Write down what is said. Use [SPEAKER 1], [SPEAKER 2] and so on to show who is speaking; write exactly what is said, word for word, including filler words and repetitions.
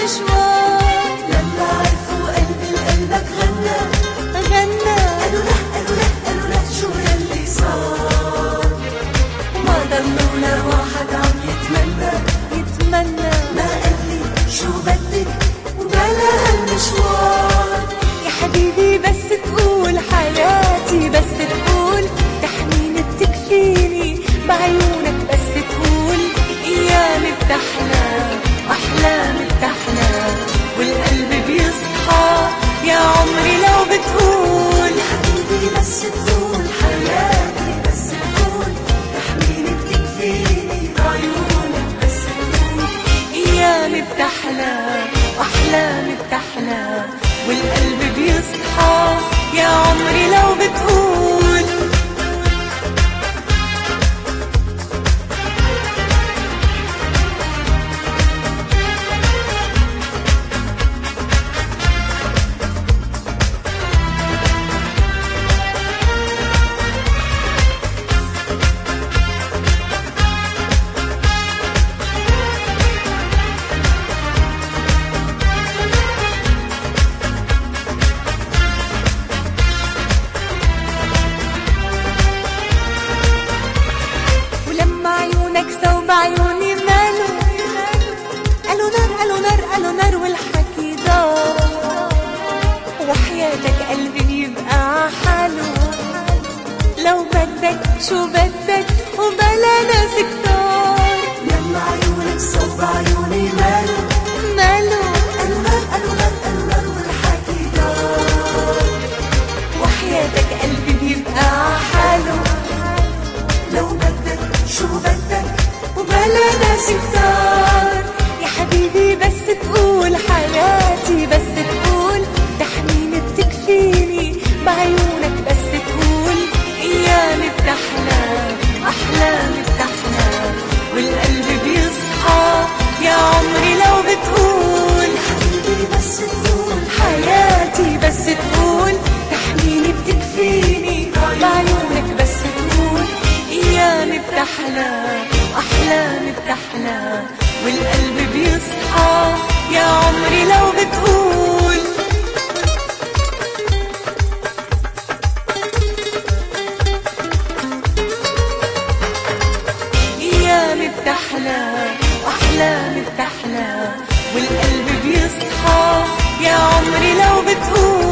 [SPEAKER 1] هالمشوار.
[SPEAKER 2] لما عرفوا قلبي لقلبك غنى
[SPEAKER 1] غنى
[SPEAKER 2] قالوا له قالوا له قالوا له شو يلي صار. وما ضل ولا واحد عم يتمنى
[SPEAKER 1] يتمنى
[SPEAKER 2] ما قالي شو بدك بلا هالمشوار.
[SPEAKER 1] يا حبيبي بس تقول حياتي، بس تقول تحنين بتكفيني بعيونك، بس تقول ايامي بتحلى واحلامي بتحلى والقلب بيصحى يا عمري لو بتقول.
[SPEAKER 2] يا حبيبي بس تقول حياتي، بس تقول تحنين بتكفيني بعيونك، بس تقول
[SPEAKER 1] ايامي بتحلى واحلامي بتحلى والقلب بيصحى يا عمري لو بتقول. عيونك ثوب عيوني ماله، قالوا نار قالوا نار قالوا نار والحكي دار. وحياتك قلبي بيبقى حاله، لو بدك شو بدك وبلا ناس كتار.
[SPEAKER 2] لما عيونك ثوب عيوني ماله
[SPEAKER 1] ماله
[SPEAKER 2] قالوا نار قالوا نار قالوا نار والحكي دار.
[SPEAKER 1] وحياتك قلبي بيبقى حاله،
[SPEAKER 2] لو بدك شو بدك
[SPEAKER 1] وبلا ناس كتار. يا حبيبي بس تقول حياتي، بس تقول تحنين بتكفيني بعيونك، بس تقول ايامي بتحلى احلامي بتحلى والقلب بيصحى يا عمري لو بتقول.
[SPEAKER 2] يا حبيبي بس تقول
[SPEAKER 1] حياتي، بس تقول تحنيني بتكفيني بعيونك، بس تقول ايامي بتحلى احلامي بتحلى والقلب بيصحى يا عمري لو بتقول. ايامي بتحلى واحلامي بتحلى والقلب بيصحى يا عمري لو بتقول.